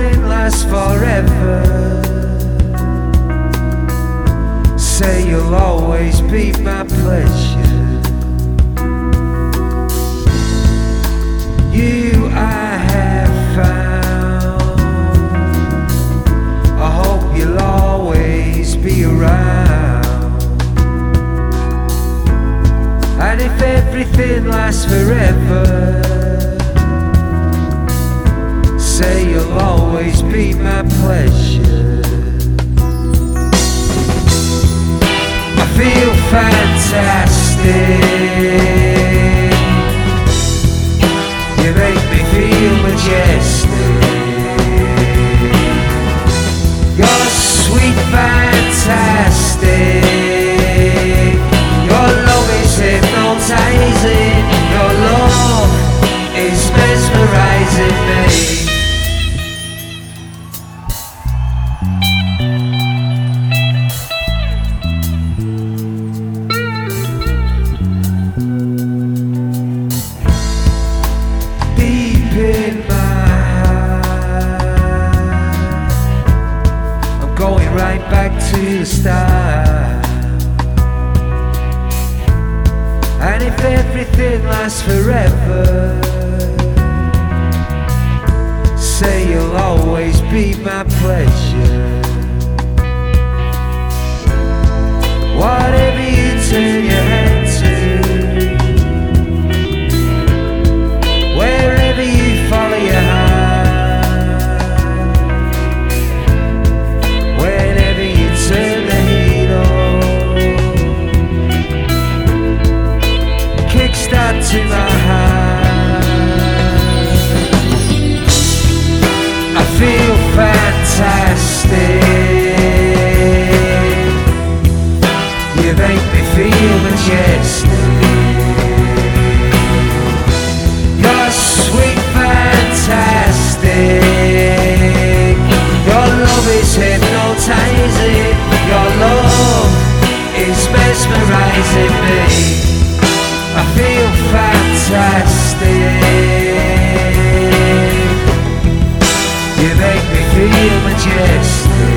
everything lasts forever. Say you'll always be my pleasure. You I have found. I hope you'll always be around. And if everything lasts forever, say you'll always be my pleasure. I feel fantastic. You make me feel majestic. You're sweet, fantastic. Your love is hypnotizing. Your love is mesmerizing me. In my heart, I'm going right back to the start. And if everything lasts forever, say you'll always be my pleasure. Whatever you turn your hand to, wherever you follow your heart, whenever you turn the heat on, kickstart to my heart. I feel fantastic. You make me feel majestic. You're sweet, fantastic. Your love is hypnotizing. Your love is mesmerizing me. I feel fantastic. You make me feel majestic.